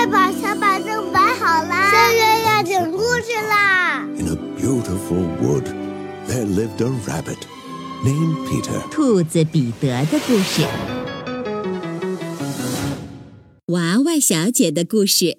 快把小板凳摆好啦！下月要讲故事啦。 In a beautiful wood, there lived a rabbit named Peter. 兔子彼得的故事。娃娃小姐的故事。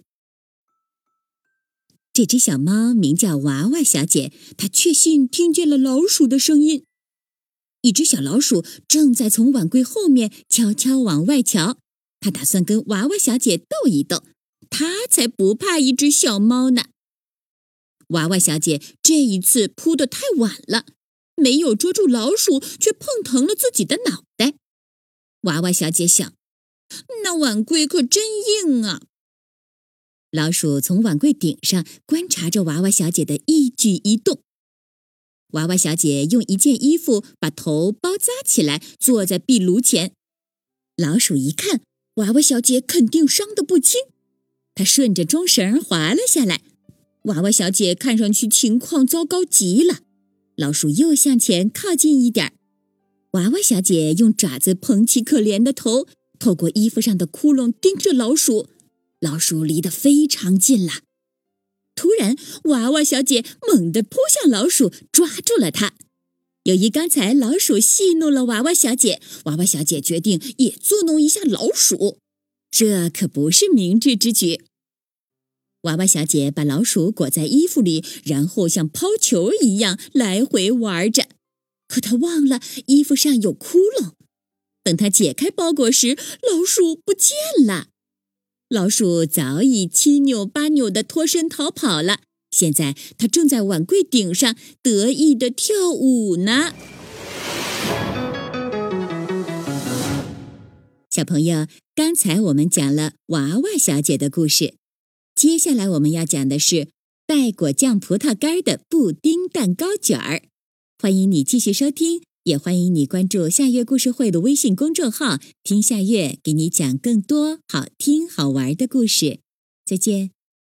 这只小猫名叫娃娃小姐，她确信听见了老鼠的声音。一只小老鼠正在从碗柜后面悄悄往外瞧，它打算跟娃娃小姐斗一斗，它才不怕一只小猫呢。娃娃小姐这一次扑得太晚了，没有捉住老鼠，却碰疼了自己的脑袋。娃娃小姐想，那碗柜可真硬啊。老鼠从碗柜顶上观察着娃娃小姐的一举一动。娃娃小姐用一件衣服把头包扎起来，坐在壁炉前。老鼠一看，娃娃小姐肯定伤得不轻，她顺着钟绳滑了下来。娃娃小姐看上去情况糟糕极了。老鼠又向前靠近一点，娃娃小姐用爪子捧起可怜的头，透过衣服上的窟窿盯着老鼠。老鼠离得非常近了。突然，娃娃小姐猛地扑向老鼠，抓住了它。由于刚才老鼠戏弄了娃娃小姐，娃娃小姐决定也作弄一下老鼠，这可不是明智之举。娃娃小姐把老鼠裹在衣服里，然后像抛球一样来回玩着。可她忘了衣服上有窟窿。等她解开包裹时，老鼠不见了。老鼠早已七扭八扭地脱身逃跑了，现在它正在碗柜顶上得意地跳舞呢。小朋友，刚才我们讲了娃娃小姐的故事，接下来我们要讲的是带果酱葡萄干的布丁蛋糕卷儿。欢迎你继续收听，也欢迎你关注夏月故事会的微信公众号，听夏月给你讲更多好听好玩的故事。再见。